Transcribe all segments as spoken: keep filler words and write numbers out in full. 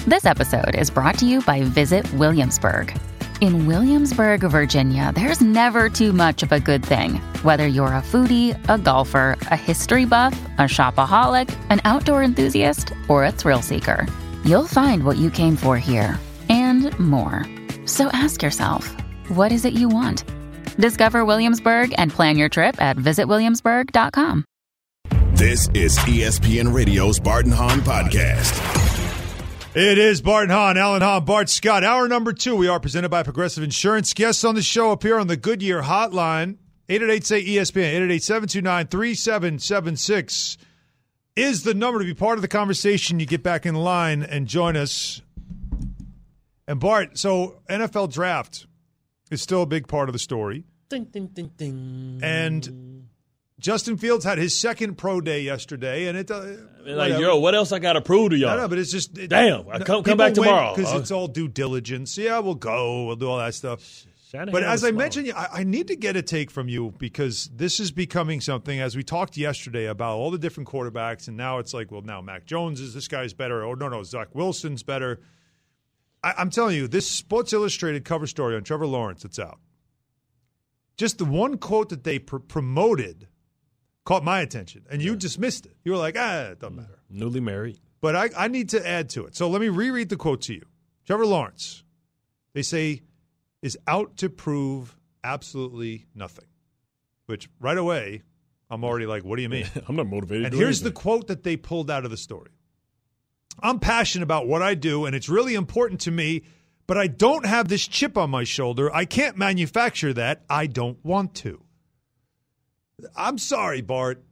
This episode is brought to you by Visit Williamsburg. In Williamsburg, Virginia, there's never too much of a good thing. Whether you're a foodie, a golfer, a history buff, a shopaholic, an outdoor enthusiast, or a thrill seeker, you'll find what you came for here and more. So ask yourself, what is it you want? Discover Williamsburg and plan your trip at visit williamsburg dot com. This is E S P N Radio's Bart and Hahn Podcast. It is Bart and Hahn, Alan Hahn, Bart Scott. Hour number two, we are presented by Progressive Insurance. Guests on the show appear on the Goodyear hotline. eight eight eight, say E S P N, eight eight eight, seven two nine, three seven seven six is the number to be part of the conversation. You get back in line and join us. And Bart, so N F L draft is still a big part of the story. Ding, ding, ding, ding. And Justin Fields had his second pro day yesterday, and it. Uh, I mean, like, yo, what else I got to prove to y'all? I know, but it's just it, damn. I come come back tomorrow because uh, it's all due diligence. Yeah, we'll go. We'll do all that stuff. Shanahan but as I small. mentioned, I, I need to get a take from you because this is becoming something. As we talked yesterday about all the different quarterbacks, and now it's like, well, now Mac Jones is this guy's better. Oh no, no, Zach Wilson's better. I, I'm telling you, this Sports Illustrated cover story on Trevor Lawrence that's out. Just the one quote that they pr- promoted. Caught my attention, and you yeah. dismissed it. You were like, ah, it doesn't matter. Newly married. But I, I need to add to it. So let me reread the quote to you. Trevor Lawrence, they say, is out to prove absolutely nothing. Which, right away, I'm already like, what do you mean? I'm not motivated And to do here's anything. the quote that they pulled out of the story. I'm passionate about what I do, and it's really important to me, but I don't have this chip on my shoulder. I can't manufacture that. I don't want to. I'm sorry, Bart.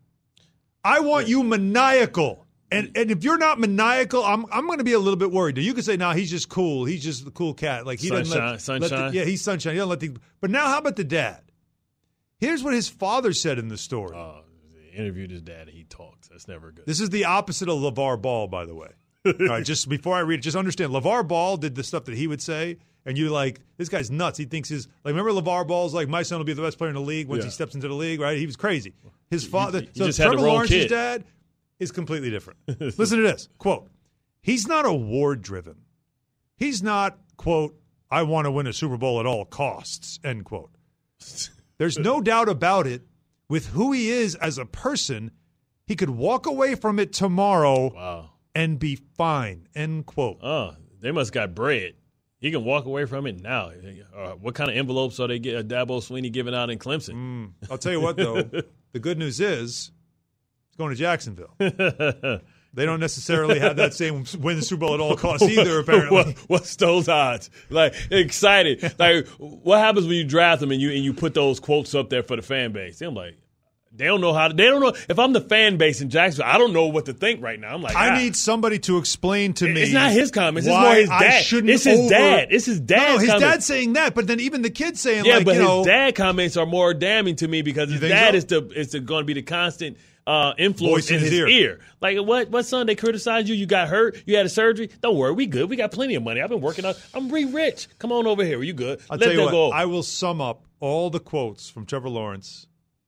I want you maniacal. And and if you're not maniacal, I'm I'm going to be a little bit worried. Now, you could say, no, nah, he's just cool. He's just the cool cat. Like he sunshine, doesn't let, sunshine. let the, yeah, he's sunshine. He doesn't let the, but now how about the dad? Here's what his father said in the story. Uh, he interviewed his dad and he talks. That's never good. This is the opposite of LeVar Ball, by the way. All right, just before I read it, just understand. LeVar Ball did the stuff that he would say, and you're like, this guy's nuts. He thinks his like. Remember LeVar Ball's like, my son will be the best player in the league once yeah. he steps into the league, right? He was crazy. His father. You, you so just Trevor had the wrong Lawrence's kid. dad is completely different. Listen to this quote. He's not award driven. He's not quote. I want to win a Super Bowl at all costs. End quote. There's no doubt about it. With who he is as a person, he could walk away from it tomorrow. Wow. And be fine, end quote. Oh, they must got bread. He can walk away from it now. Uh, what kind of envelopes are they get? Uh, Dabo Swinney giving out in Clemson? Mm, I'll tell you what, though. The good news is he's going to Jacksonville. They don't necessarily have that same win the Super Bowl at all costs either, apparently. what, what's those odds? Like, excited. Like, what happens when you draft them and you and you put those quotes up there for the fan base? I'm like, They don't know how to, they don't know. If I'm the fan base in Jacksonville, I don't know what to think right now. I'm like, I ah. need somebody to explain to me. It's not his comments. It's why more his I dad. shouldn't It's his over- dad. It's his dad's No, no, his comments. dad's saying that, but then even the kids saying, yeah, like, but you know. his dad comments are more damning to me because his think dad so? is the is the, going to be the constant uh, influence Voice in in his his, ear. ear. Like, what, what son? They criticized you. You got hurt. You had a surgery. Don't worry. We good. We got plenty of money. I've been working out. I'm re rich. Come on over here. You good? I'll Let tell you that what, go. I will sum up all the quotes from Trevor Lawrence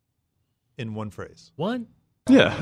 in one phrase. One? Yeah.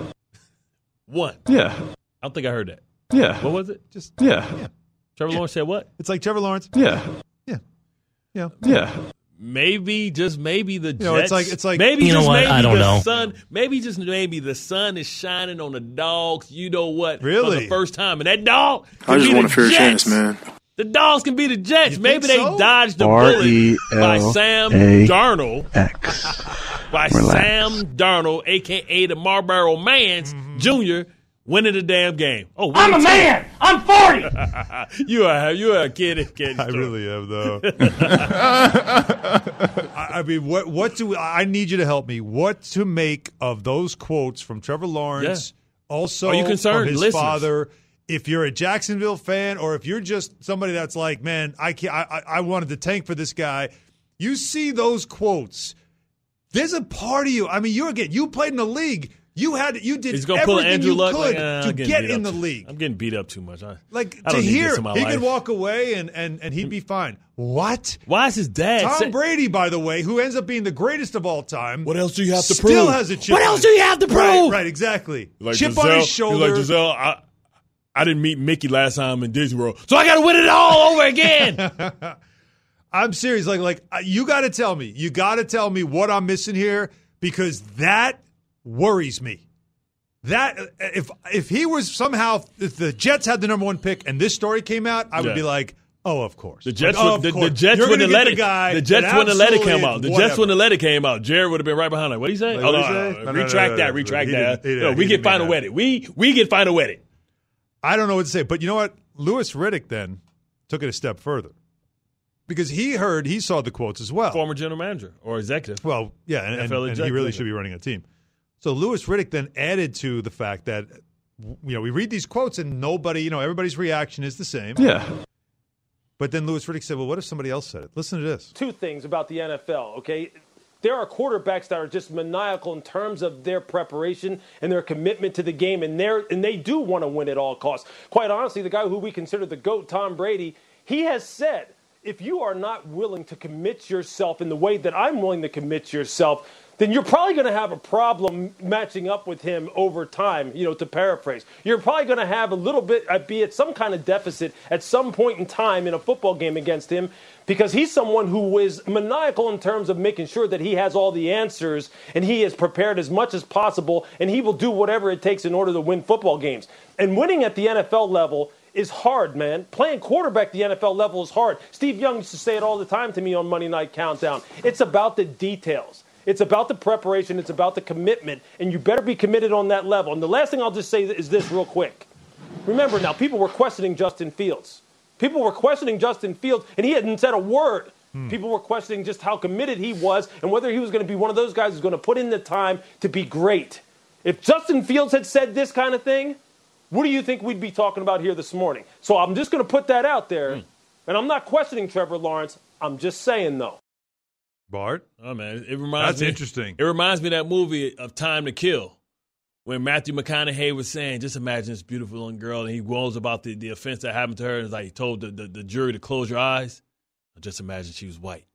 One. Yeah. I don't think I heard that. Yeah. What was it? Just Yeah. yeah. Trevor Lawrence said what? It's like Trevor Lawrence. Yeah. Yeah. Yeah. Yeah. Maybe, just maybe the Jets. know, it's like- it's like- maybe You know just what? maybe I don't the know. sun. Maybe just maybe the sun is shining on the dogs. You know what? For Really? the first time, and that dog. I can just be want a the fair Jets. chance, man. The dogs can be the Jets. You Maybe think they so? dodged the R bullet E by L Sam A Darnold. X. By Relax. Sam Darnold, a k a the Marlboro Mans Mm-hmm. Junior, winning the damn game. Oh, I'm a man. I'm forty. you are you are a kid. kid I really am, though. I, I mean, what what do I need you to help me? What to make of those quotes from Trevor Lawrence? Also, Are you concerned, from his listeners? father. If you're a Jacksonville fan, or if you're just somebody that's like, man, I can't, I, I wanted to tank for this guy. You see those quotes. There's a part of you. I mean, you're again. You played in the league. You had. You did He's gonna pull an everything Andrew you Luck could like, uh, to I'm getting get beat in up the too- league. I'm getting beat up too much. I, Like I to don't need hear, this in my he life. could walk away and, and, and he'd be fine. What? Why is his dad? Tom say- Brady, by the way, who ends up being the greatest of all time. What else do you have to still prove? has a chip. What on else his- do you have to Right, prove? right, exactly. Like chip Giselle, on his shoulder. Like Giselle, I, I didn't meet Mickey last time in Disney World, so I got to win it all over again. I'm serious. Like, like you got to tell me. You got to tell me what I'm missing here because that worries me. That if if he was somehow if the Jets had the number one pick and this story came out, I would Yeah. be like, oh, of course. The Jets, like, oh, would, of the, course. the Jets You're wouldn't have gonna let get it. the guy The Jets that wouldn't have let it absolutely come out. The whatever. Jets wouldn't have let it came out. Jared would have been right behind. Like, what did he say? Like, oh, what'd no, he no, say? no, No, no, retract no, no, that. no. Retract He that. didn't- he no, didn't- we he get didn't mean final that. wedding. We we get final wedding. I don't know what to say, but you know what? Louis Riddick then took it a step further because he heard he saw the quotes as well. Former general manager or executive. Well, yeah, and, N F L and, and he executive. really should be running a team. So Louis Riddick then added to the fact that, you know, we read these quotes and nobody, you know, everybody's reaction is the same. Yeah. But then Louis Riddick said, well, what if somebody else said it? Listen to this. Two things about the N F L, okay? There are quarterbacks that are just maniacal in terms of their preparation and their commitment to the game, and, they're, and they do want to win at all costs. Quite honestly, the guy who we consider the GOAT, Tom Brady, he has said, if you are not willing to commit yourself in the way that I'm willing to commit yourself, then you're probably going to have a problem matching up with him over time, you know, to paraphrase. You're probably going to have a little bit, uh, be it some kind of deficit at some point in time in a football game against him because he's someone who is maniacal in terms of making sure that he has all the answers and he is prepared as much as possible and he will do whatever it takes in order to win football games. And winning at the N F L level is hard, man. Playing quarterback at the N F L level is hard. Steve Young used to say it all the time to me on Monday Night Countdown. It's about the details. It's about the preparation. It's about the commitment. And you better be committed on that level. And the last thing I'll just say is this real quick. Remember now, people were questioning Justin Fields. People were questioning Justin Fields, and he hadn't said a word. Hmm. People were questioning just how committed he was and whether he was going to be one of those guys who's going to put in the time to be great. If Justin Fields had said this kind of thing, what do you think we'd be talking about here this morning? So I'm just going to put that out there. Hmm. And I'm not questioning Trevor Lawrence. I'm just saying, though. Bart? Oh, man. It reminds That's me, interesting. It reminds me of that movie of Time to Kill when Matthew McConaughey was saying, just imagine this beautiful young girl, and he goes about the, the offense that happened to her, and it's like he told the, the, the jury to close your eyes. Just imagine she was white.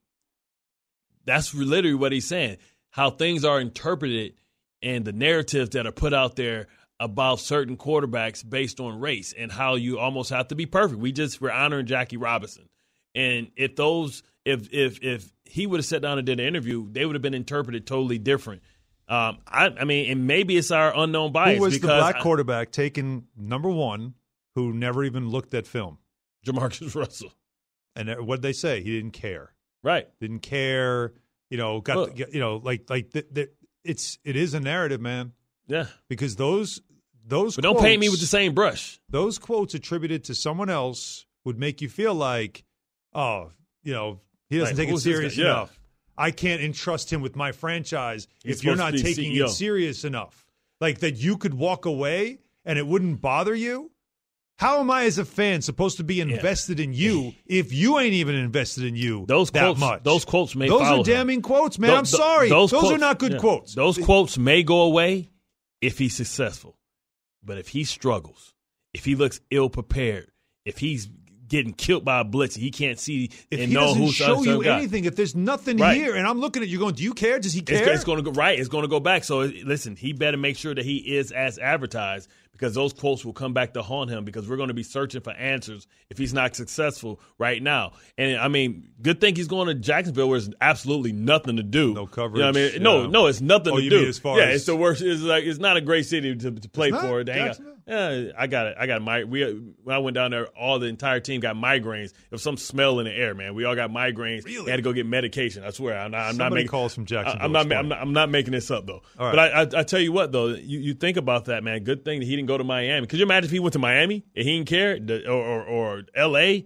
That's literally what he's saying, how things are interpreted and the narratives that are put out there about certain quarterbacks based on race and how you almost have to be perfect. We just were honoring Jackie Robinson. And if those if if if he would have sat down and did an interview, they would have been interpreted totally different. Um, I, I mean, and maybe it's our unknown bias. Who was the because black I, quarterback taken number one who never even looked at film? Jamarcus Russell. And what did they say? He didn't care. Right. Didn't care. You know, got Look. the, you know, like like the, the, it's it is a narrative, man. Yeah. Because those those But don't quotes, paint me with the same brush. Those quotes attributed to someone else would make you feel like, oh, you know, he doesn't Like, take it who's this serious guy? Yeah. enough. I can't entrust him with my franchise He's if you're supposed not to be taking C E O. it serious enough. Like that you could walk away and it wouldn't bother you. How am I as a fan supposed to be invested in you if you ain't even invested in you Those that quotes, much? those quotes may Those follow are damning him. quotes, man. Tho- I'm tho- sorry. Those, quotes- are not good yeah. quotes. Those quotes may go away if he's successful. But if he struggles, if he looks ill prepared, if he's getting killed by a blitz, he can't see If and he know doesn't who's show the you other guy. anything, if there's nothing Right. here, and I'm looking at you going, do you care? Does he care? It's, it's going to go right. It's going to go back. So listen, he better make sure that he is as advertised because those quotes will come back to haunt him because we're going to be searching for answers if he's not successful right now. And I mean, good thing he's going to Jacksonville where there's absolutely nothing to do. No coverage. You know what I mean? Yeah. No, no, it's nothing Oh, to you do. mean as far yeah, as- it's the worst. It's like it's not a great city to, to play It's not? for. To hang out. Jacksonville? Yeah, I got it. I got my. We when I went down there, all the entire team got migraines. There was some smell in the air, man. We all got migraines. Really? They had to go get medication. I swear. I'm not. I'm not Somebody making calls from Jacksonville. I, I'm not, It's I'm not. I'm not making this up though. All But right. I, I, I tell you what though, you, you think about that, man. Good thing that he didn't go to Miami. Could you imagine if he went to Miami and he didn't care, the, or, or or L A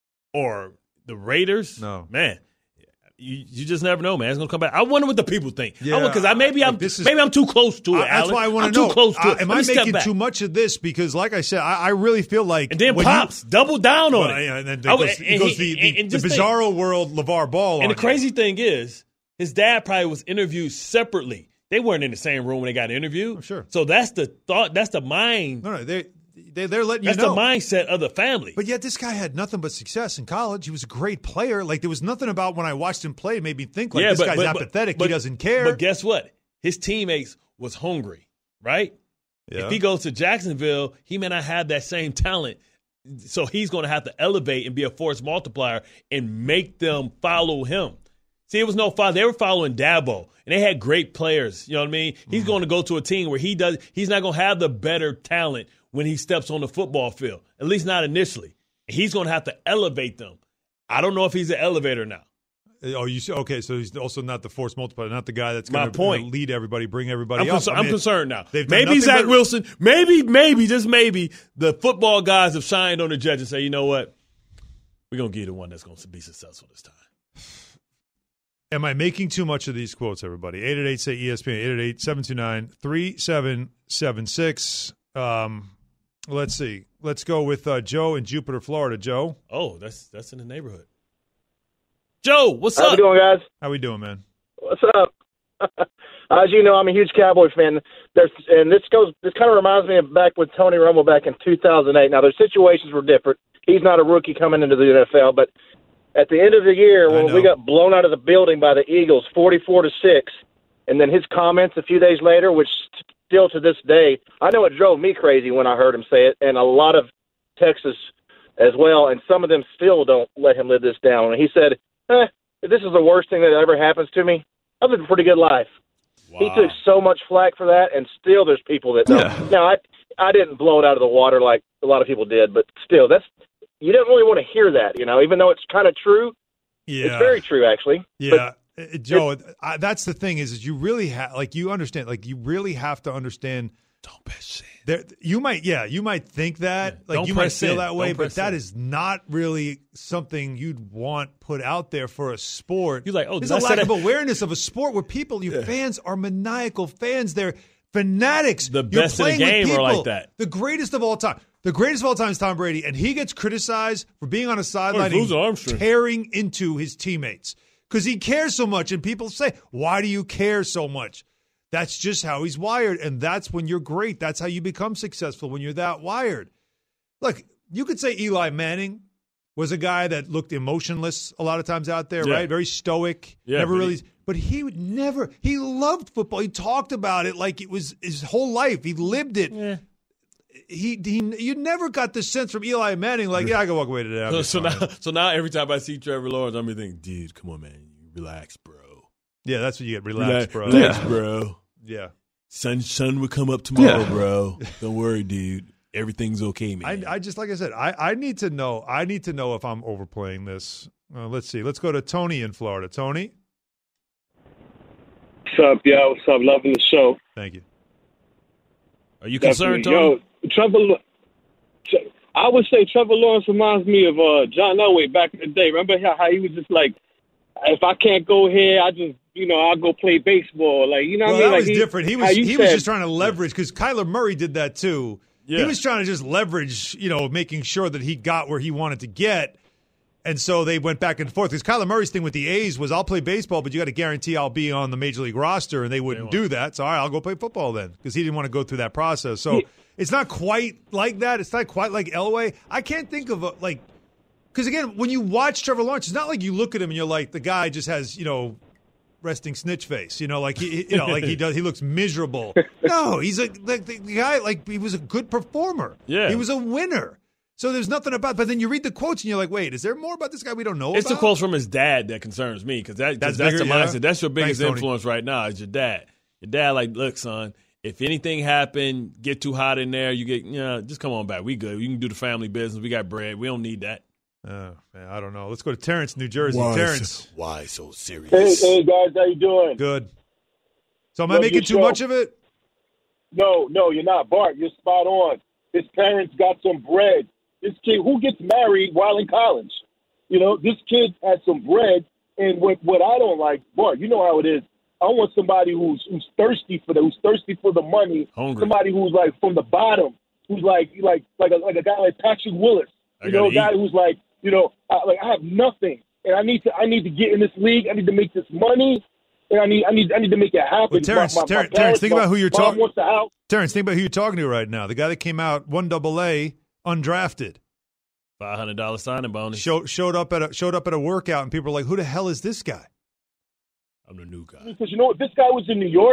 or the Raiders? No. man. You, you just never know, man. It's gonna come back. I wonder what the people think. Yeah, because I, maybe I- I'm this is- maybe I'm too close to it. Uh, that's Alex. why I want I'm to know. Too close to uh, it. am Let I me step making back. too much of this? Because, like I said, I, I really feel like And then when Pops double down on You, well, it. yeah, and then I- goes, and he goes he- the, the, and the just think- bizarro world LeVar Ball. And on the you. crazy thing is, his dad probably was interviewed separately. They weren't in the same room when they got interviewed. Oh, sure. So that's the thought. That's the mind. No, no, they they they're letting That's you know. the mindset of the family. But yet, this guy had nothing but success in college. He was a great player. Like there was nothing about when I watched him play made me think like yeah, this but, guy's but, apathetic. But, he doesn't care. But guess what? His teammates was hungry, right? Yeah. If he goes to Jacksonville, he may not have that same talent. So he's going to have to elevate and be a force multiplier and make them follow him. See, it was no follow. They were following Dabo, and they had great players. You know what I mean? He's mm. going to go to a team where he does. He's not going to have the better talent when he steps on the football field, at least not initially. He's going to have to elevate them. I don't know if he's an elevator now. Oh, you okay? So he's also not the force multiplier, not the guy that's going to lead everybody, bring everybody I'm up. Con- I mean, I'm concerned now. Maybe Zach but- Wilson, maybe, maybe, just maybe, the football guys have shined on the judge and say, you know what, we're going to give you the one that's going to be successful this time. Am I making too much of these quotes, everybody? eight eight eight, say E S P N, eight eight eight, seven two nine, three seven seven six. Um, let's see. Let's go with uh, Joe in Jupiter, Florida. Joe? Oh, that's that's in the neighborhood. Joe, what's How up? How we doing, guys? How we doing, man? What's up? As you know, I'm a huge Cowboy fan. There's, and this goes. This kind of reminds me of back with Tony Romo back in two thousand eight. Now, their situations were different. He's not a rookie coming into the N F L, but at the end of the year, when we got blown out of the building by the Eagles, forty-four to six, and then his comments a few days later, which still to this day, I know it drove me crazy when I heard him say it, and a lot of Texas as well, and some of them still don't let him live this down. And he said, eh, if this is the worst thing that ever happens to me, I've lived a pretty good life. Wow. He took so much flack for that, and still there's people that don't. Yeah. Now, I, I didn't blow it out of the water like a lot of people did, but still, that's you don't really want to hear that, you know, even though it's kind of true. Yeah. It's very true, actually. Yeah. But Joe, I, that's the thing is, is you really have, like, you understand, like, you really have to understand. Don't press in. There, you might, yeah, you might think that, yeah, like, you might feel in. that way, don't but that in. is not really something you'd want put out there for a sport. You're like, oh, there's a lack of awareness of a sport where people, your yeah. fans are maniacal fans. They're fanatics. The best in the game are like that. The greatest of all time. The greatest of all time is Tom Brady, and he gets criticized for being on a sideline and tearing into his teammates because he cares so much. And people say, why do you care so much? That's just how he's wired, and that's when you're great. That's how you become successful, when you're that wired. Look, you could say Eli Manning was a guy that looked emotionless a lot of times out there, yeah. right? Very stoic, yeah, never really he, – but he would never – he loved football. He talked about it like it was his whole life. He lived it. Yeah. He, he, you never got the sense from Eli Manning, like, yeah, I can walk away to that. So, so now, so now every time I see Trevor Lawrence, I'm thinking, dude, come on, man, relax, bro. Yeah, that's what you get. Relax, relax bro. Relax, yeah. bro. Yeah. Sun, sun will come up tomorrow, yeah. bro. Don't worry, dude. Everything's okay, man. I, I just, like I said, I, I need to know. I need to know if I'm overplaying this. Uh, let's see. Let's go to Tony in Florida. Tony. What's up, yo? What's up? Loving the show. Thank you. Are you concerned, Tony? Yo, Trevor. I would say Trevor Lawrence reminds me of uh, John Elway back in the day. Remember how, how he was just like, if I can't go here, I just, you know, I'll go play baseball. Like, you know what well, I mean? That like was he, different. He was he said, was just trying to leverage because Kyler Murray did that too. Yeah. He was trying to just leverage, you know, making sure that he got where he wanted to get. And so they went back and forth because Kyler Murray's thing with the A's was, I'll play baseball, but you got to guarantee I'll be on the Major League roster, and they wouldn't do that. So, all right, I'll go play football then because he didn't want to go through that process. So yeah. It's not quite like that. It's not quite like Elway. I can't think of, a, like, because, again, when you watch Trevor Lawrence, it's not like you look at him and you're like, the guy just has, you know, resting snitch face. You know, like, he, you know, like he does. He looks miserable. No, he's a, like, the guy, like, he was a good performer. Yeah. He was a winner. So there's nothing about, but then you read the quotes and you're like, wait, is there more about this guy we don't know it's about? It's the quotes from his dad that concerns me because that, that's, that's bigger, the mindset. Yeah. That's your biggest Thanks, influence right now is your dad. Your dad, like, look, son, if anything happened, get too hot in there, you get, you know, just come on back. We good. You can do the family business. We got bread. We don't need that. Oh, man, I don't know. Let's go to Terrence, New Jersey. Why Terrence. So, why so serious? Hey, hey, guys, how you doing? Good. So am I making too much of it? No, no, you're not. Bart, you're spot on. His parents got some bread. This kid, who gets married while in college? You know, this kid has some bread, and what what I don't like, Bart, you know how it is. I want somebody who's who's thirsty for the who's thirsty for the money. Hungry. Somebody who's like from the bottom, who's like like like a, like a guy like Patrick Willis. You know, a guy who's like, you know, I, like I have nothing, and I need to I need to get in this league. I need to make this money, and I need I need I need to make it happen. Well, Terrence, my, my, Terrence, my parents, Terrence, think about who you're talking. Terrence, think about who you're talking to right now. The guy that came out one double A. Undrafted, five hundred dollar signing bonus. Showed showed up at a showed up at a workout, and people were like, "Who the hell is this guy?" I'm the new guy. Because you know what, this guy was in New York.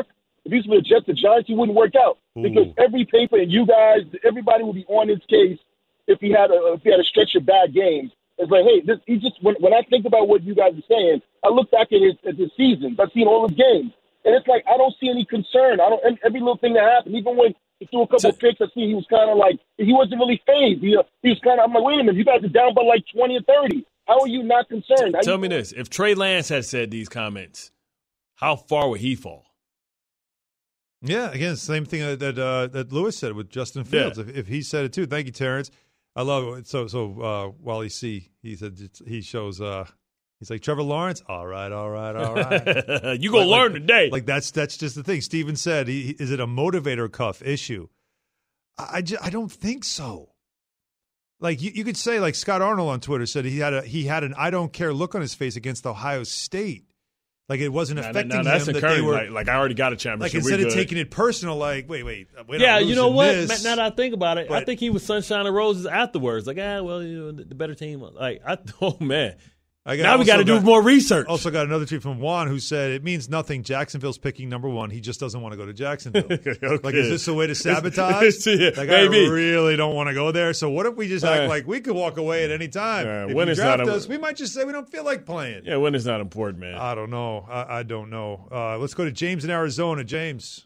if he was for the Jets, the Giants, he wouldn't work out. Ooh. Because every paper and you guys, everybody would be on his case if he had a if he had a stretch of bad games. It's like, hey, this, he just when, when I think about what you guys are saying, I look back at his at his seasons. I've seen all his games, and it's like I don't see any concern. I don't every little thing that happened, even when he threw a couple So, of picks, I see he was kind of like he wasn't really phased. He, uh, he was kind of I'm like, wait a minute, you guys are down by like twenty or thirty. How are you not concerned? How Tell you, me this: if Trey Lance had said these comments, how far would he fall? Yeah, again, same thing that uh, that Lewis said with Justin Fields. Yeah. If, if he said it too, thank you, Terrence. I love it. So so uh, Wally C, he said he shows. Uh, he's like Trevor Lawrence. All right, all right, all right. You gonna Like- learn like- today? Like that's that's just the thing. Steven said, he, is it a motivator cuff issue? I I, ju- I don't think so. Like you, you could say, like Scott Arnold on Twitter said he had a he had an I don't care look on his face against Ohio State. Like it wasn't Now, affecting now, that's him that they encouraging. were Like, like I already got a like championship. instead we of good. taking it personal, like wait wait we're Yeah, not you know losing what? this. Now that I think about it, I But- think he was sunshine and roses afterwards. Like, ah, well, you know, the, the better team. Like, I, oh man, I got- now we got to also do more research. Also got another tweet from Juan who said it means nothing. Jacksonville's picking number one. He just doesn't want to go to Jacksonville. Okay. Like, is this a way to sabotage? Yeah, like, maybe. I really don't want to go there. So what if we just act Uh, like we could walk away at any time? uh, if when you it's draft not a- us, we might just say we don't feel like playing. Yeah, when it's not important, man. I don't know. I, I don't know. Uh, let's go to James in Arizona. James.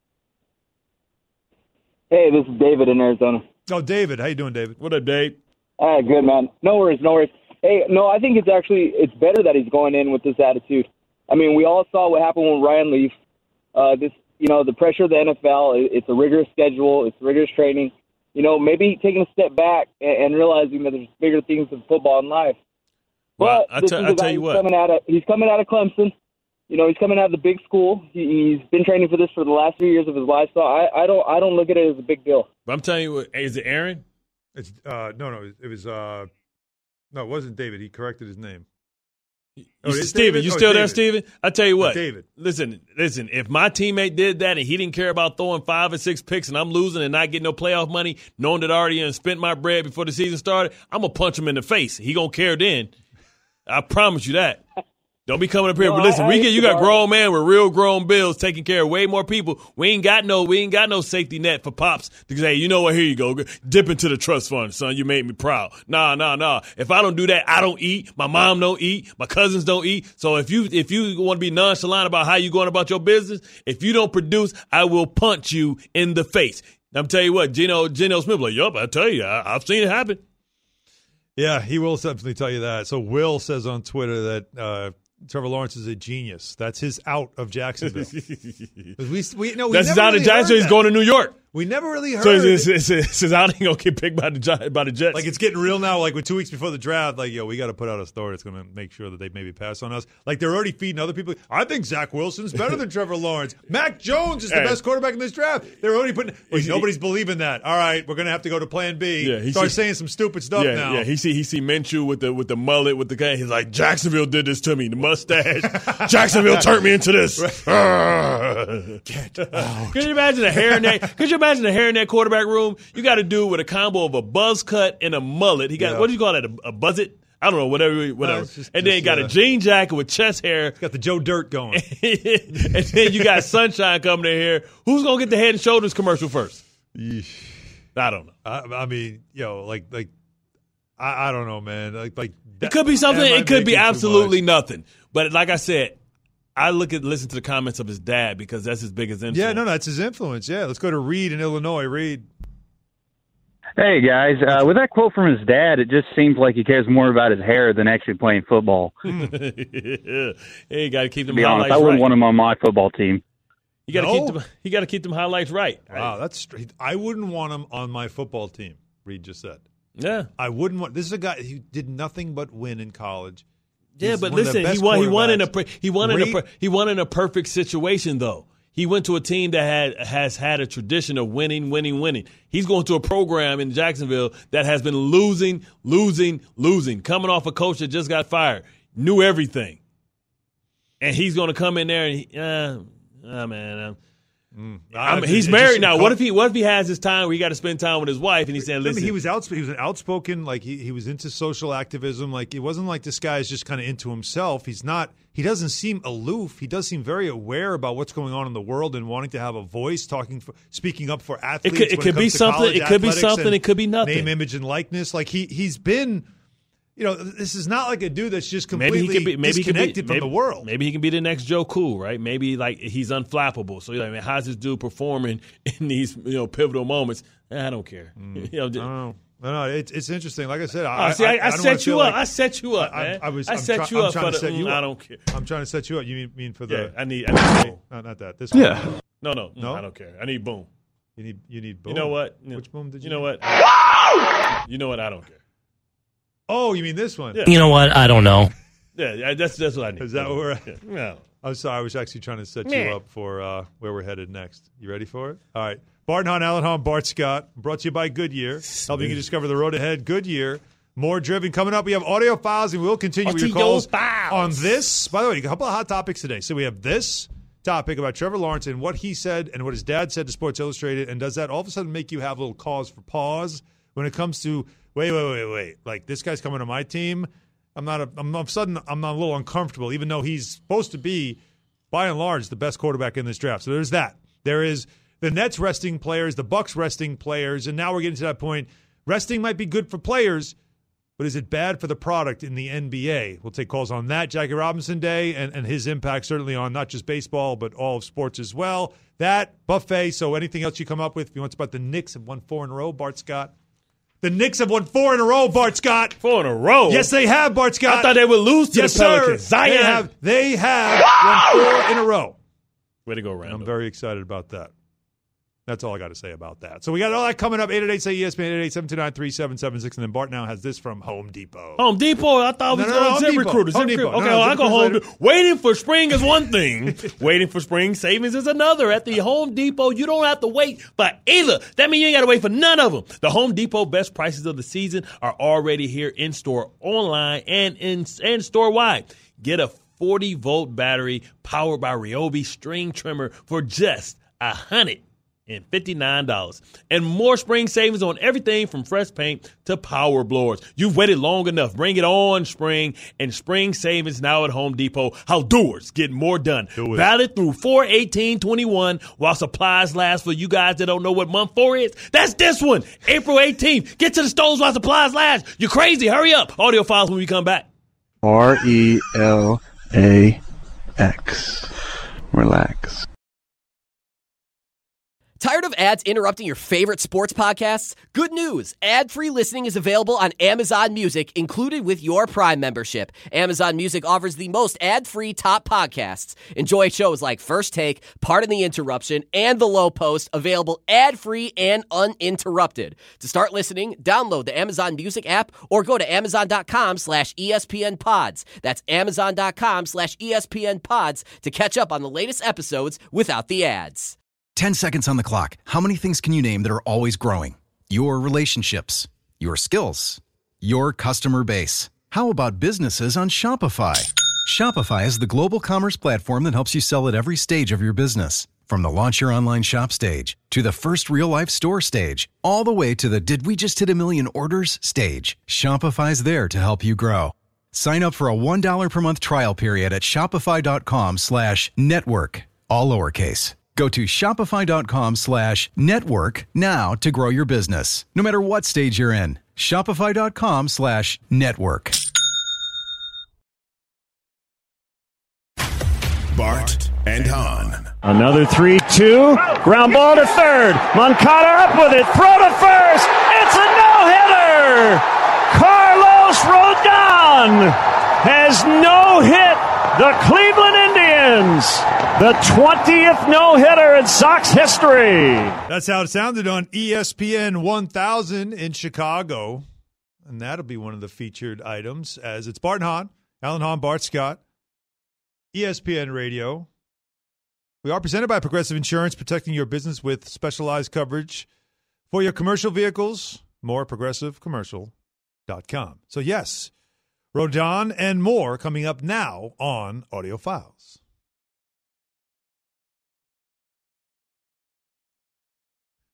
Hey, this is David in Arizona. Oh, David. How you doing, David? What up, Dave? Ah, good, man. No worries, no worries. Hey, no, I think it's actually it's better that he's going in with this attitude. I mean, we all saw what happened with Ryan Leaf. Uh, this, you know, the pressure of the N F L. It, it's a rigorous schedule. It's rigorous training. You know, maybe taking a step back and, and realizing that there's bigger things than football in life. Well, But I this tell- is I a tell guy you who's what. coming out of he's coming out of Clemson. You know, he's coming out of the big school. He, he's been training for this for the last few years of his life. So I, I don't I don't look at it as a big deal. But I'm telling you, what, is it Aaron? It's uh, no, no. It was uh, no, it wasn't David. He corrected his name. Oh, You, it's Steven, David? you Oh, still there, David. Steven? I tell you what, David. Listen, listen. If my teammate did that and he didn't care about throwing five or six picks, and I'm losing and not getting no playoff money, knowing that I already done spent my bread before the season started, I'm gonna punch him in the face. He gonna care then. I promise you that. Don't be coming up here. No, but listen, I- we I get you used to got grown man with real grown bills taking care of way more people. We ain't got no, we ain't got no safety net for pops to say, you know what? Here you go, dip into the trust fund, son. You made me proud. Nah, nah, nah. If I don't do that, I don't eat. My mom don't eat. My cousins don't eat. So if you if you want to be nonchalant about how you going about your business, if you don't produce, I will punch you in the face. I'm telling you what, Geno Geno Smith, like, yup, I tell you, I, I've seen it happen. Yeah, he will definitely tell you that. So Will says on Twitter that uh, Trevor Lawrence is a genius. That's his out of Jacksonville. we, we, no, we That's never out really of Jacksonville. heard He's that. going to New York. We never really heard So it's, it. it's, it's, it's out. He gonna get picked by the Gi- by the Jets. Like it's getting real now. Like with two weeks before the draft, like yo, we got to put out a story that's going to make sure that they maybe pass on us. Like they're already feeding other people. I think Zach Wilson's better than Trevor Lawrence. Mac Jones is the Hey. best quarterback in this draft. They're already putting. Wait, nobody's believing that. All right, we're going to have to go to Plan B. Yeah, he Start see- saying some stupid stuff yeah, now. yeah. He see he see Minshew with the with the mullet with the guy. He's like, Jacksonville did this to me. The mustache. Jacksonville turned me into this. Get out. Could you imagine the hair in that? Could you imagine the hair in that quarterback room? You got a dude with a combo of a buzz cut and a mullet. He got Yeah. what do you call that? A, a buzzet? I don't know. Whatever. Whatever. it's just- and then just, he got uh, a jean jacket with chest hair. Got the Joe Dirt going. And then you got Sunshine coming in here. Who's gonna get the Head and Shoulders commercial first? Yeesh. I don't know. I, I mean, yo, like, like, I, I don't know, man. Like, like It could be something. am I It could be making too absolutely much? nothing. But like I said, I look at listen to the comments of his dad because that's his biggest influence. Yeah, no, no, that's his influence. Yeah, let's go to Reed in Illinois. Reed. Hey, guys. Uh, with that quote from his dad, it just seems like he cares more about his hair than actually playing football. Hey, you got to keep To them be honest, highlights I wouldn't right. want him on my football team. You got to No? keep them. You got to keep them highlights right. Wow, that's straight. I wouldn't want him on my football team. Reed just said. Yeah, I wouldn't want. This is a guy who did nothing but win in college. yeah. He's But one of the listen, he best won. He won in a. quarterbacks. per- He won in a. Reed- per- He won in a perfect situation though. He went to a team that had has had a tradition of winning, winning, winning. He's going to a program in Jacksonville that has been losing, losing, losing. Coming off a coach that just got fired, knew everything, and he's going to come in there and, he, uh, oh man, uh, Mm. I mean, he's it married just, now. What if he what if he has his time where he got to spend time with his wife and he's saying, listen. I mean, he was out, he was an outspoken, like he, he was into social activism. Like it wasn't like this guy is just kind of into himself. He's not. He doesn't seem aloof. He does seem very aware about what's going on in the world and wanting to have a voice, talking, for, speaking up for athletes. It could, it could be something. It could be something. It could be nothing. Name, image, and likeness. Like he he's been. You know, this is not like a dude that's just completely maybe he could be, maybe disconnected he could be, from maybe, the world. Maybe he can be the next Joe Cool, right? Maybe like he's unflappable. So you're like, man, how's this dude performing in these you know pivotal moments? Eh, I don't care. Mm. You know, just, I don't know. No, no, it's it's interesting. Like I said, I, oh, see, I, I, I, I set you up. like, I set you up, I, man. I, I was. I I'm set try, you I'm up trying for to the. set you mm, up. I don't care. I'm trying to set you up. You mean, mean for the? Yeah, I need. I need boom. No, not that. This yeah. one. No, no, no. I don't care. I need boom. You need. You need boom. You know what? Which boom did you? You know need? what? You know what? I don't care. Oh, you mean this one? Yeah. You know what? I don't know. Yeah, that's that's what I need. Is that what we're at? Yeah. No. I'm sorry. I was actually trying to set Meh. you up for uh, where we're headed next. You ready for it? All right. Barton Hahn, Alan Hahn, Bart Scott, brought to you by Goodyear, helping you discover the road ahead. Goodyear, more driven. Coming up, we have audio files, and we'll continue with your calls files. on this. By the way, a couple of hot topics today. So we have this topic about Trevor Lawrence and what he said and what his dad said to Sports Illustrated, and does that all of a sudden make you have a little cause for pause when it comes to, wait, wait, wait, wait, like this guy's coming to my team? I'm not a, I'm all of a sudden I'm not a little uncomfortable, even though he's supposed to be, by and large, the best quarterback in this draft. So there's that. There is the Nets resting players, the Bucks resting players, and now we're getting to that point. Resting might be good for players, but is it bad for the product in the N B A? We'll take calls on that. Jackie Robinson Day and, and his impact certainly on not just baseball, but all of sports as well. That, buffet, so anything else you come up with, if you want to about the Knicks have won four in a row, Bart Scott. The Knicks have won four in a row, Bart Scott. Four in a row? Yes, they have, Bart Scott. I thought they would lose to yes, the Pelicans. Sir. Zion. They have, they have won four in a row. Way to go, Randall. I'm very excited about that. That's all I got to say about that. So we got all that coming up. eight eight eight, say E S P N, eight eight eight, seven two nine, three seven seven six. And then Bart now has this from Home Depot. Home Depot? I thought we no, was no, no, on Home ZipRecruiter. Depot. Home ZipRecruiter. Depot. Okay, No, no, well, I go home. later. Waiting for spring is one thing. Waiting for spring savings is another. At the Home Depot, you don't have to wait for either. That means you ain't got to wait for none of them. The Home Depot best prices of the season are already here in store, online, and in and store wide. Get a forty volt battery powered by Ryobi string trimmer for just a hundred and fifty-nine dollars. And more spring savings on everything from fresh paint to power blowers. You've waited long enough. Bring it on, spring. And spring savings now at Home Depot. How doers get more done. Valid through four eighteen twenty-one while supplies last. For you guys that don't know what month four is, that's this one, April eighteenth. Get to the stores while supplies last. You're crazy. Hurry up. Audio files when we come back. R E L A X. Relax. Tired of ads interrupting your favorite sports podcasts? Good news! Ad-free listening is available on Amazon Music, included with your Prime membership. Amazon Music offers the most ad-free top podcasts. Enjoy shows like First Take, Pardon the Interruption, and The Low Post, available ad-free and uninterrupted. To start listening, download the Amazon Music app or go to amazon.com slash ESPN pods. That's amazon.com slash ESPN pods to catch up on the latest episodes without the ads. ten seconds on the clock. How many things can you name that are always growing? Your relationships, your skills, your customer base. How about businesses on Shopify? Shopify is the global commerce platform that helps you sell at every stage of your business. From the launch your online shop stage to the first real-life store stage, all the way to the did we just hit a million orders stage. Shopify's there to help you grow. Sign up for a one dollar per month trial period at shopify.com slash network, all lowercase. Go to shopify.com slash network now to grow your business, no matter what stage you're in. Shopify.com slash network. Bart and Hahn. Another three two. Ground ball to third. Moncada up with it. Throw to first. It's a no-hitter. Carlos Rodon has no-hit the Cleveland Indians. The twentieth no-hitter in Sox history. That's how it sounded on E S P N one thousand in Chicago. And that'll be one of the featured items as it's Bart Hahn, Alan Hahn, Bart Scott, E S P N Radio. We are presented by Progressive Insurance, protecting your business with specialized coverage for your commercial vehicles. More at progressive commercial dot com. So, yes, Rodon and more coming up now on Audio Files.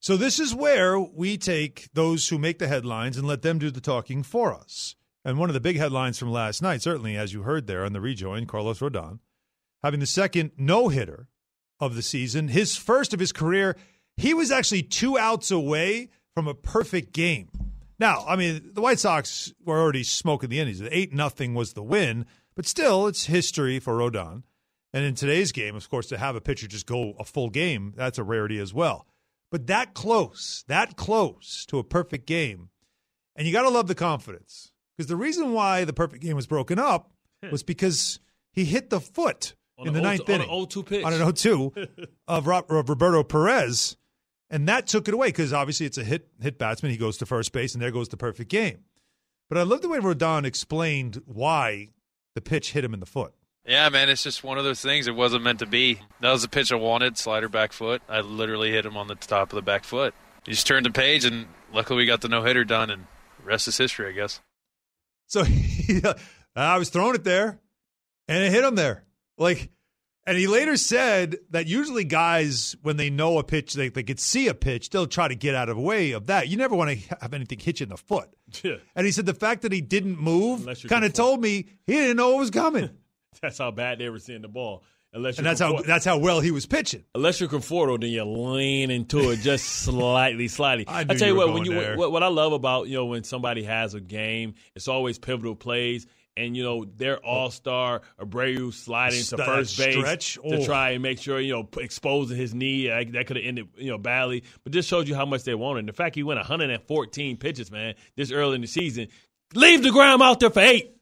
So this is where we take those who make the headlines and let them do the talking for us. And one of the big headlines from last night, certainly as you heard there on the rejoin, Carlos Rodon, having the second no-hitter of the season, his first of his career. He was actually two outs away from a perfect game. Now, I mean, the White Sox were already smoking the innings. eight nothing was the win, but still, it's history for Rodon. And in today's game, of course, to have a pitcher just go a full game, that's a rarity as well. But that close, that close to a perfect game, and you got to love the confidence. Because the reason why the perfect game was broken up was because he hit the foot on in the ninth on inning. On an oh two pitch. On an oh two of, Rob, of Roberto Perez. And that took it away because obviously it's a hit hit batsman. He goes to first base, and there goes the perfect game. But I love the way Rodon explained why the pitch hit him in the foot. Yeah, man, it's just one of those things. It wasn't meant to be. That was the pitch I wanted, slider back foot. I literally hit him on the top of the back foot. He just turned the page, and luckily we got the no-hitter done, and the rest is history, I guess. So he, I was throwing it there, and it hit him there. Like, and he later said that usually guys, when they know a pitch, they, they could see a pitch, they'll try to get out of the way of that. You never want to have anything hit you in the foot. Yeah. And he said the fact that he didn't move kind of told me he didn't know what was coming. That's how bad they were seeing the ball. Unless and that's Conforto, how that's how well he was pitching. Unless you're Conforto, then you lean into it just slightly, slightly. I, I tell you, you what, when you there. what, what I love about you know when somebody has a game, it's always pivotal plays. And, you know, their all-star Abreu sliding to that first base stretch. to Oh. try and make sure, you know, exposing his knee. Uh, that could have ended, you know, badly. But this shows you how much they wanted. And the fact he went one hundred fourteen pitches, man, this early in the season. Leave the ground out there for eight.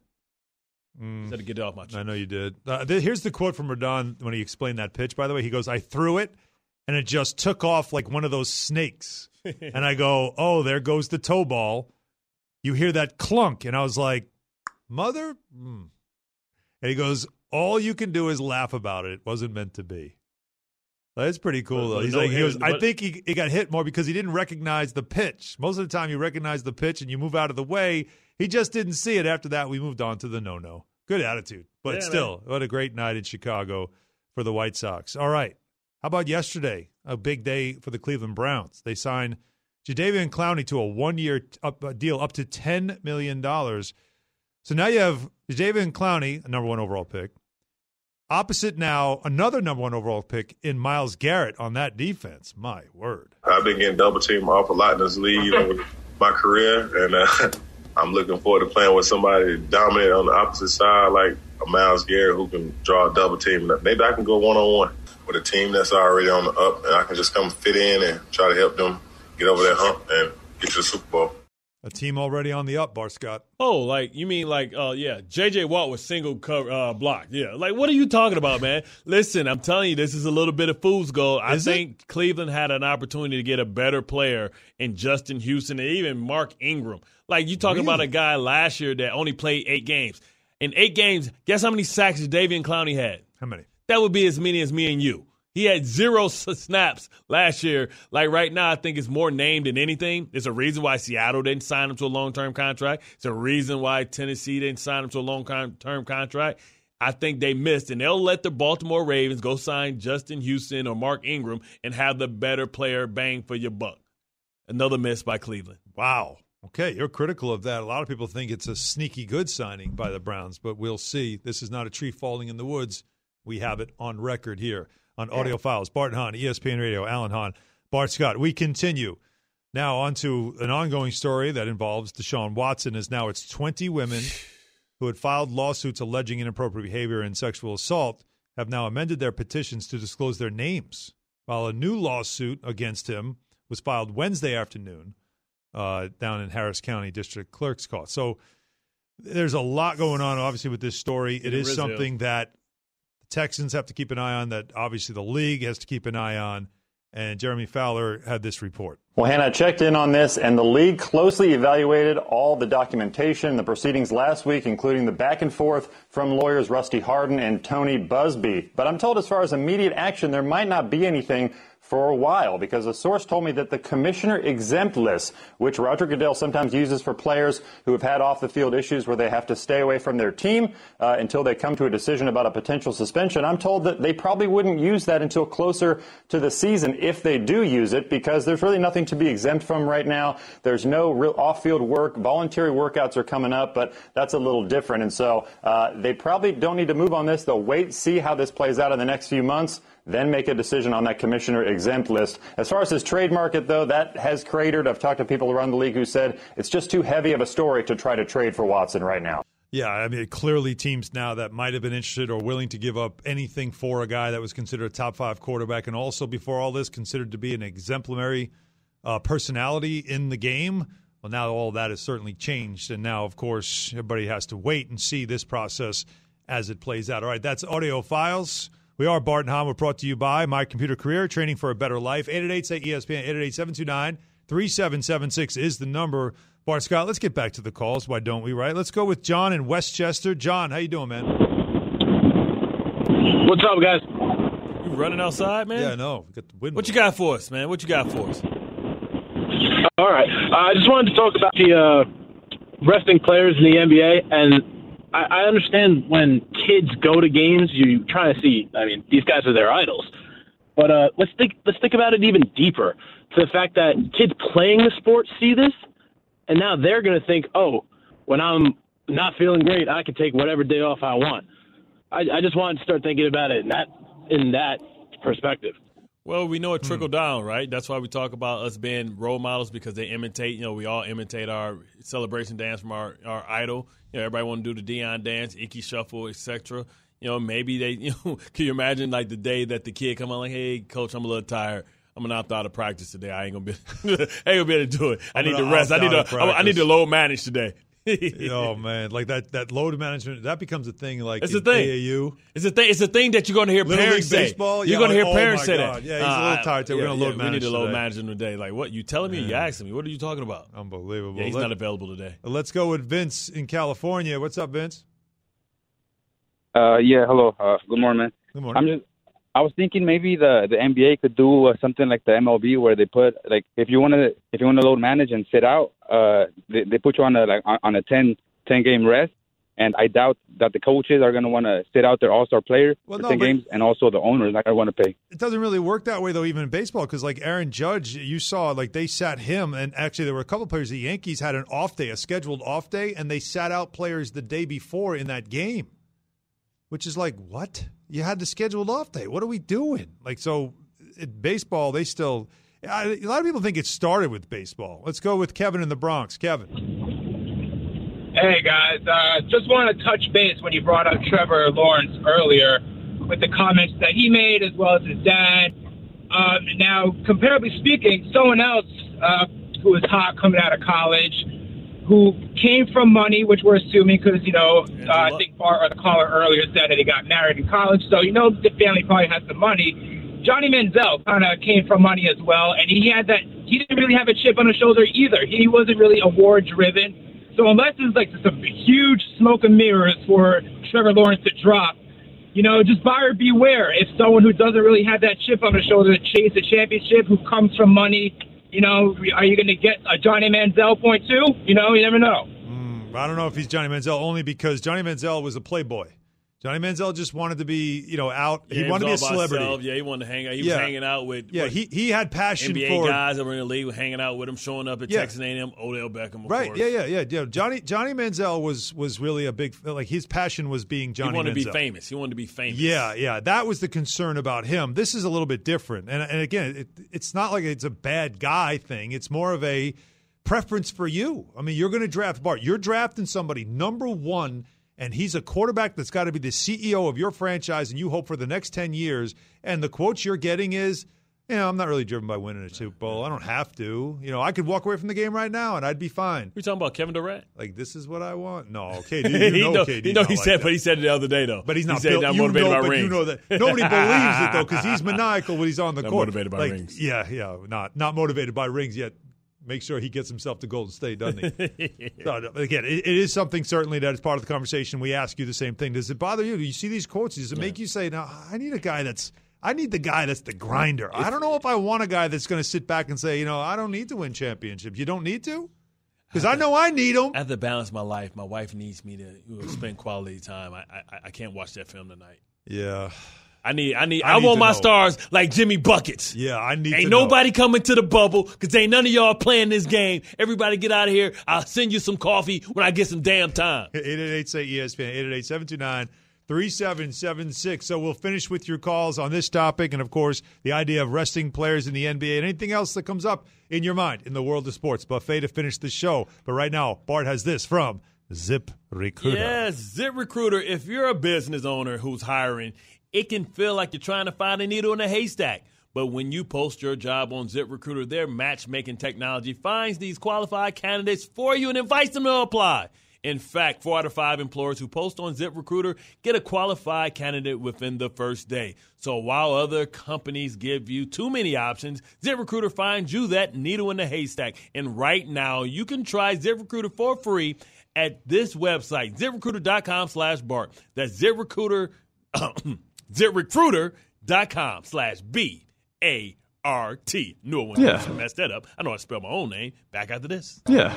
Mm. Instead of get it off my chest. I know you did. Uh, th- here's the quote from Rodon when he explained that pitch, by the way. He goes, I threw it, and it just took off like one of those snakes. And I go, oh, there goes the toe ball. You hear that clunk. And I was like, mother? Mm. And he goes, all you can do is laugh about it. It wasn't meant to be. That's pretty cool, though. But He's no like, he hit, was, I but- think he, he got hit more because he didn't recognize the pitch. Most of the time you recognize the pitch and you move out of the way. He just didn't see it. After that, we moved on to the no-no. Good attitude. But Yeah, still, man. what a great night in Chicago for the White Sox. All right. How about yesterday? A big day for the Cleveland Browns. They signed Jadeveon Clowney to a one-year up, uh, deal up to ten million dollars. So now you have Jadeveon Clowney, a number one overall pick. Opposite now, another number one overall pick in Myles Garrett on that defense. My word. I've been getting double teamed off a lot in this league over my career, and uh, I'm looking forward to playing with somebody dominant on the opposite side, like a Myles Garrett who can draw a double team. Maybe I can go one-on-one with a team that's already on the up, and I can just come fit in and try to help them get over that hump and get to the Super Bowl. A team already on the up, Bar Scott. Oh, like, you mean like, uh, yeah, J J. Watt was single cover, uh, block. Yeah, like, what are you talking about, man? Listen, I'm telling you, this is a little bit of fool's gold. I Is think Cleveland had an opportunity to get a better player in Justin Houston and even Mark Ingram. Like, you talking Really? about a guy last year that only played eight games. In eight games, guess how many sacks Jadeveon Clowney had? How many? That would be as many as me and you. He had zero s- snaps last year. Like right now, I think it's more named than anything. There's a reason why Seattle didn't sign him to a long-term contract. It's a reason why Tennessee didn't sign him to a long-term contract. I think they missed, and they'll let the Baltimore Ravens go sign Justin Houston or Mark Ingram and have the better player bang for your buck. Another miss by Cleveland. Wow. Okay, you're critical of that. A lot of people think it's a sneaky good signing by the Browns, but we'll see. This is not a tree falling in the woods. We have it on record here on Audio Files. Bart Hahn, E S P N Radio, Alan Hahn, Bart Scott. We continue. Now on to an ongoing story that involves Deshaun Watson, as now it's twenty women who had filed lawsuits alleging inappropriate behavior and sexual assault have now amended their petitions to disclose their names, while a new lawsuit against him was filed Wednesday afternoon uh, down in Harris County District Clerk's Court. So there's a lot going on, obviously, with this story. It is Rizzo. something that the Texans have to keep an eye on, that obviously the league has to keep an eye on. And Jeremy Fowler had this report. Well, Hannah, checked in on this, and the league closely evaluated all the documentation, the proceedings last week, including the back and forth from lawyers Rusty Hardin and Tony Busby. But I'm told as far as immediate action, there might not be anything for a while, because a source told me that the commissioner exempt list, which Roger Goodell sometimes uses for players who have had off-the-field issues where they have to stay away from their team uh, until they come to a decision about a potential suspension, I'm told that they probably wouldn't use that until closer to the season if they do use it, because there's really nothing to be exempt from right now. There's no real off-field work. Voluntary workouts are coming up, but that's a little different. And so uh, they probably don't need to move on this. They'll wait, see how this plays out in the next few months, then make a decision on that commissioner exempt list. As far as his trade market, though, that has cratered. I've talked to people around the league who said it's just too heavy of a story to try to trade for Watson right now. Yeah, I mean, clearly teams now that might have been interested or willing to give up anything for a guy that was considered a top five quarterback, and also before all this considered to be an exemplary uh, personality in the game. Well, now all that has certainly changed, and now, of course, everybody has to wait and see this process as it plays out. All right, that's Audio Files. We are Bart and Hahn. We're brought to you by My Computer Career, training for a better life. eight eight eight, say E S P N, eight eight eight, seven two nine, three seven seven six is the number. Bart Scott, let's get back to the calls. Why don't we, right? Let's go with John in Westchester. John, how you doing, man? What's up, guys? You running outside, man? Yeah, I know. We got the wind. What you got for us, man? What you got for us? All right. Uh, I just wanted to talk about the uh, resting players in the N B A, and I, I understand when kids go to games, you try to see. I mean, these guys are their idols, but uh, let's think. Let's think about it even deeper. To the fact that kids playing the sport see this, and now they're going to think, "Oh, when I'm not feeling great, I can take whatever day off I want." I, I just wanted to start thinking about it in that in that perspective. Well, we know it trickle down, right? That's why we talk about us being role models, because they imitate. You know, we all imitate our celebration dance from our, our idol. You know, everybody want to do the Deion dance, Icky Shuffle, et cetera. You know, maybe they, you know, can you imagine like the day that the kid come on like, hey, coach, I'm a little tired. I'm gonna opt out of practice today. I ain't gonna be, I ain't gonna be able to do it. I I'm need to gonna rest. I opt need out to, of I, I need to load manage today. Oh man, like that that load management, that becomes a thing. Like it's in a thing. A A U. It's a thing. It's a thing that you're going to hear Little parents League say. baseball? You're Yeah, going to like, hear oh parents my say God. that. Yeah, he's a little tired today. We're yeah, gonna load yeah, manage We need to load today. manage him today. Like, what? You telling me? You asking me? What are you talking about? Unbelievable. Yeah, he's Let- not available today. Let's go with Vince in California. What's up, Vince? Uh, yeah, hello. Uh, good morning, man. Good morning. I'm just, I was thinking maybe the, the N B A could do uh, something like the M L B, where they put like if you want to if you want to load manage and sit out, uh, they, they put you on a like on, on a ten, ten game rest. And I doubt that the coaches are going to want to sit out their all-star player Well, for no, ten but- games, and also the owners not going to want to pay. It doesn't really work that way, though, even in baseball, because like Aaron Judge, you saw like they sat him, and actually there were a couple of players. The Yankees had an off day, a scheduled off day, and they sat out players the day before in that game, which is like, what? You had the scheduled off day. What are we doing? Like, so in baseball, they still I, – a lot of people think it started with baseball. Let's go with Kevin in the Bronx. Kevin. Hey, guys. Uh, just want to touch base when you brought up Trevor Lawrence earlier with the comments that he made as well as his dad. Um, now, comparably speaking, someone else uh, who was hot coming out of college, who came from money, which we're assuming because, you know, uh, I think Bart or the caller earlier said that he got married in college, so you know the family probably has some money. Johnny Manziel kind of came from money as well, and he had that. He didn't really have a chip on his shoulder either. He wasn't really award-driven. So unless there's like some huge smoke and mirrors for Trevor Lawrence to drop, you know, just buyer beware. If someone who doesn't really have that chip on their shoulder to chase a championship, who comes from money, you know, are you going to get a Johnny Manziel point two? You know, you never know. Mm, I don't know if he's Johnny Manziel, only because Johnny Manziel was a playboy. Johnny Manziel just wanted to be, you know, out. Yeah, he wanted to be a was all by celebrity. himself. Yeah, he wanted to hang out. He Yeah. was hanging out with Yeah, what, he he had passion N B A for guys that were in the league, were hanging out with him, showing up at Yeah. Texas A and M, Odell Beckham, of Right? course. Yeah, yeah, yeah, yeah. Johnny Johnny Manziel was was really a big like his passion was being Johnny. He wanted Manziel. to be famous. He wanted to be famous. Yeah, yeah. That was the concern about him. This is a little bit different, and and again, it, it's not like it's a bad guy thing. It's more of a preference for you. I mean, you're going to draft Bart. You're drafting somebody number one. And he's a quarterback that's got to be the C E O of your franchise, and you hope for the next ten years. And the quotes you're getting is, you know, I'm not really driven by winning a Super Bowl. I don't have to. You know, I could walk away from the game right now, and I'd be fine. You talking about Kevin Durant? Like, this is what I want? No, K D. You he know, know, K D. he, know not he like said, that. but he said it the other day though. But he's not he said built. I'm You motivated know, by but rings. you know that nobody believes it though, because he's maniacal when he's on the Not court. motivated by like, rings. Yeah, yeah, not not motivated by rings yet. Make sure he gets himself to Golden State, doesn't he? So, again, it, it is something certainly that is part of the conversation. We ask you the same thing. Does it bother you? Do you see these quotes? Does it make you say, "Now, I need a guy that's I need the guy that's the grinder. I don't know if I want a guy that's going to sit back and say, you know, I don't need to win championships. You don't need to? Because I know I need them. I have to balance my life. My wife needs me to you know, spend quality time. I, I I can't watch that film tonight. Yeah. I need I need I I, need want to my know. stars like Jimmy Buckets. Yeah, I need Ain't to know. nobody coming to the bubble because ain't none of y'all playing this game. Everybody get out of here. I'll send you some coffee when I get some damn time. eight eight eight, say E S P N, eight eight eight, seven two nine, three seven seven six. So we'll finish with your calls on this topic and, of course, the idea of resting players in the N B A and anything else that comes up in your mind in the world of sports. Buffet to finish the show. But right now, Bart has this from ZipRecruiter. Yes, ZipRecruiter. If you're a business owner who's hiring, it can feel like you're trying to find a needle in a haystack. But when you post your job on ZipRecruiter, their matchmaking technology finds these qualified candidates for you and invites them to apply. In fact, four out of five employers who post on ZipRecruiter get a qualified candidate within the first day. So while other companies give you too many options, ZipRecruiter finds you that needle in the haystack. And right now, you can try ZipRecruiter for free at this website, ZipRecruiter.com slash Bart. That's ZipRecruiter, ZipRecruiter.com slash B A R T. Knew it when Yeah. I messed that up. I know how to spell my own name. Back after this. Yeah.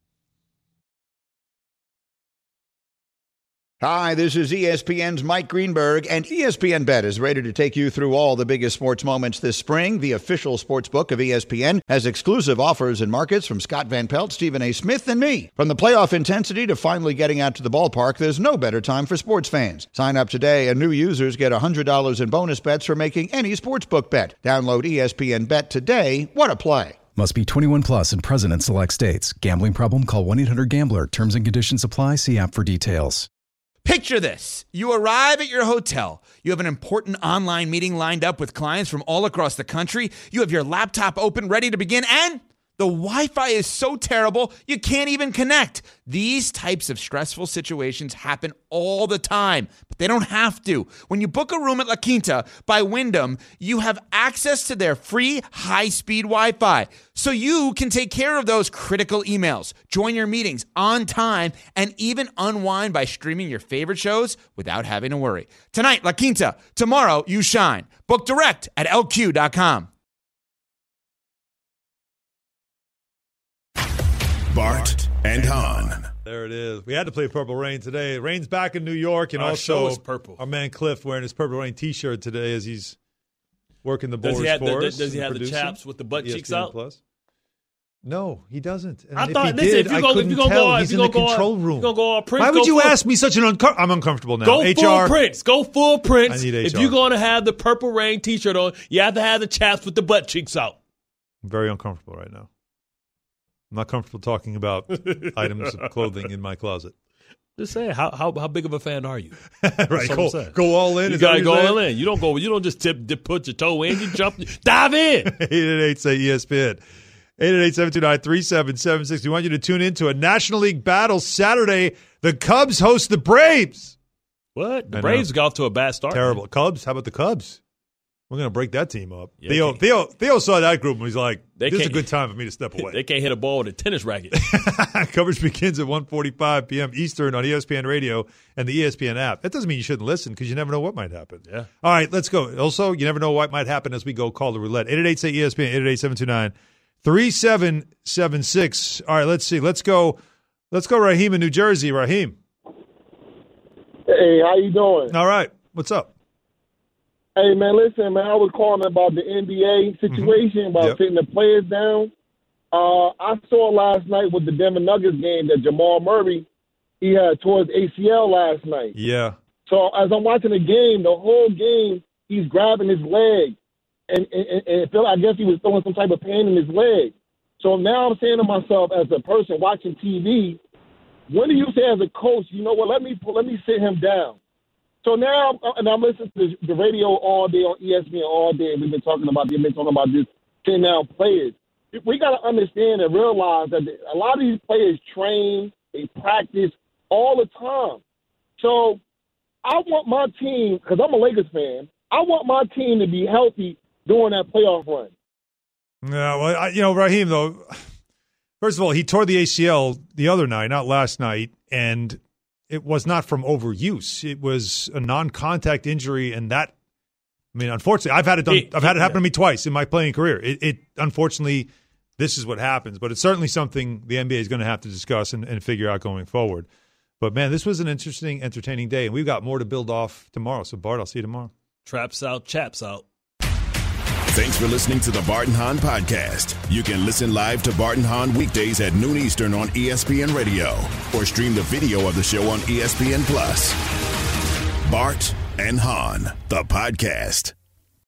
Hi, this is E S P N's Mike Greenberg, and E S P N Bet is ready to take you through all the biggest sports moments this spring. The official sports book of E S P N has exclusive offers and markets from Scott Van Pelt, Stephen A. Smith, and me. From the playoff intensity to finally getting out to the ballpark, there's no better time for sports fans. Sign up today, and new users get one hundred dollars in bonus bets for making any sportsbook bet. Download E S P N Bet today. What a play. Must be twenty-one plus and present in select states. Gambling problem? Call one eight hundred gambler. Terms and conditions apply. See app for details. Picture this. You arrive at your hotel. You have an important online meeting lined up with clients from all across the country. You have your laptop open, ready to begin, and the Wi-Fi is so terrible, you can't even connect. These types of stressful situations happen all the time, but they don't have to. When you book a room at La Quinta by Wyndham, you have access to their free high-speed Wi-Fi, so you can take care of those critical emails, join your meetings on time, and even unwind by streaming your favorite shows without having to worry. Tonight, La Quinta. Tomorrow, you shine. Book direct at L Q dot com. Bart and Hahn. There it is. We had to play Purple Rain today. Rain's back in New York, and Our also show is purple. our man Cliff wearing his Purple Rain T-shirt today as he's working the Does boards he have, for the, us. does he and have the producing. chaps with the butt E S P N cheeks out? Plus. No, he doesn't. And I if thought, he listen, did, if you're I gonna, if couldn't you're gonna tell. go, He's if in you're the gonna go, control if room. you're gonna go all Prince. Why would go you full, ask me such an uncomfortable? I'm uncomfortable now. Go H full R. Prince. Go full Prince. I need If H R. you're gonna have the Purple Rain T-shirt on, you have to have the chaps with the butt cheeks out. I'm very uncomfortable right now. I'm not comfortable talking about items of clothing in my closet. Just saying, how how how big of a fan are you? Right, go, go all in. You is that gotta what go you're saying? all in. You don't go. You don't just tip, dip, put your toe in. You jump, dive in. eight eight eight, say E S P N. eight eight eight, seven two nine, three seven seven six. We want you to tune in to a National League battle Saturday. The Cubs host the Braves. What? The I Braves know. got off to a bad start. Terrible. Man. Cubs? How about the Cubs? We're going to break that team up. Yeah, Theo, Theo Theo saw that group and he's like, They this is a can't- good time for me to step away. They can't hit a ball with a tennis racket. Coverage begins at one forty-five p.m. Eastern on E S P N Radio and the E S P N app. That doesn't mean you shouldn't listen because you never know what might happen. Yeah. All right, let's go. Also, you never know what might happen as we go call the roulette. eight eight eight, say E S P N, eight eight eight, seven two nine, three seven seven six. All right, let's see. Let's go. Let's go, Raheem in New Jersey. Raheem. Hey, how you doing? All right. What's up? Hey, man, listen, man, I was calling about the N B A situation, about Yep. sitting the players down. Uh, I saw last night with the Denver Nuggets game that Jamal Murray, he had towards A C L last night. Yeah. So as I'm watching the game, the whole game, he's grabbing his leg. And, and, and it felt, I guess he was throwing some type of pain in his leg. So now I'm saying to myself, as a person watching T V, when do you say as a coach, you know what, let me let me sit him down? So now, and I'm listening to the radio all day on E S P N all day, and we've been talking about they've been talking about this sitting down players. We got to understand and realize that a lot of these players train, they practice all the time. So I want my team, because I'm a Lakers fan, I want my team to be healthy during that playoff run. Yeah, well, I, you know, Raheem, though, first of all, he tore the A C L the other night, not last night, and it was not from overuse. It was a non-contact injury, and that I mean, unfortunately, I've had it done. I've had it happen to me twice in my playing career. It, it unfortunately, this is what happens. But it's certainly something the N B A is going to have to discuss and, and figure out going forward. But man, this was an interesting, entertaining day, and we've got more to build off tomorrow. So Bart, I'll see you tomorrow. Traps out, chaps out. Thanks for listening to the Bart and Hahn Podcast. You can listen live to Bart and Hahn weekdays at noon Eastern on E S P N Radio or stream the video of the show on E S P N Plus. Bart and Hahn, the podcast.